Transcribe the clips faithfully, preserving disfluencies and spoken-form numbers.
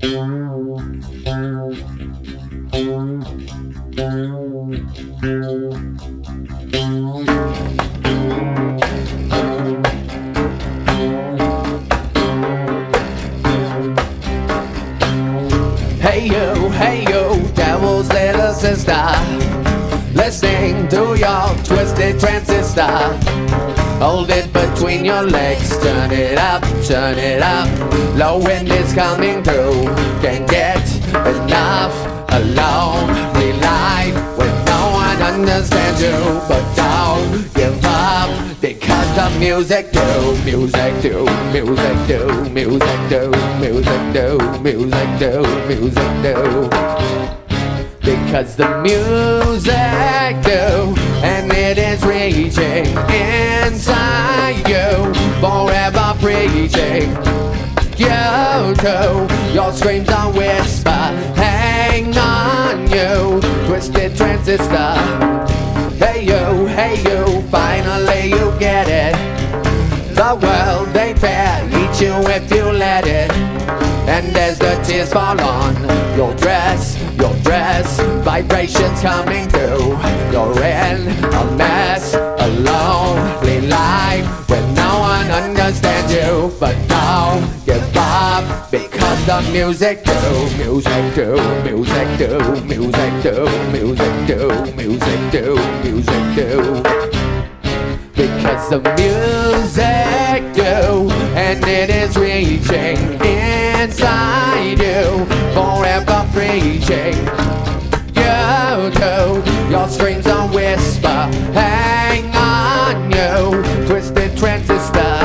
Hey yo, hey yo, devil's little sister, listening to your twisted transistor. Hold it between your legs, turn it up, turn it up. Low wind is coming through, can't get enough. A lonely life when no one understands you. But don't give up, because the music do, music do, music do, music do, music do, music do, music do. Because the music do, and it is reaching inside you, forever preaching you to. Your screams are whisper, hang on you, twisted transistor. Hey you, hey you, finally you get it. The world ain't fair, eat you if you let it. And as the tears fall on your dress, your dress, vibrations coming through. You're in a mess, a lonely life when no one understands you. But don't give up, because the music do, music do, music do, music do, music do, music do, music do. Because the music do, and it is reaching inside you, forever preaching you to. Your screams are whisper, hang on you, twisted transistor.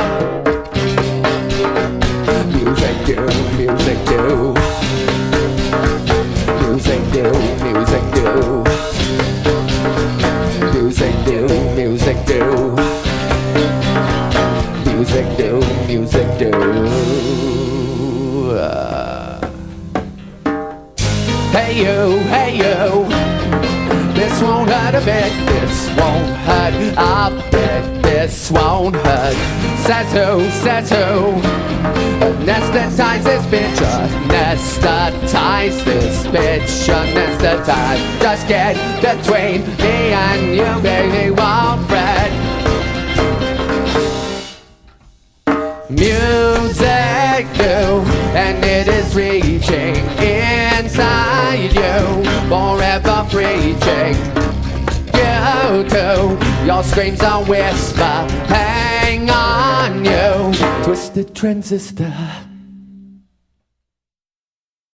Music do, music do, music do, music do, music do, music do, music do, music do. Hey you, hey you, this won't hurt a bit, this won't hurt a bit, this won't hurt. Says who, says who, anesthetize this bitch, anesthetize this bitch, anesthetize. Just get between me and you, baby, won't fret. Music do, and it is reaching inside you, forever preaching you to. Your screams are whisper, hang on you, twisted transistor.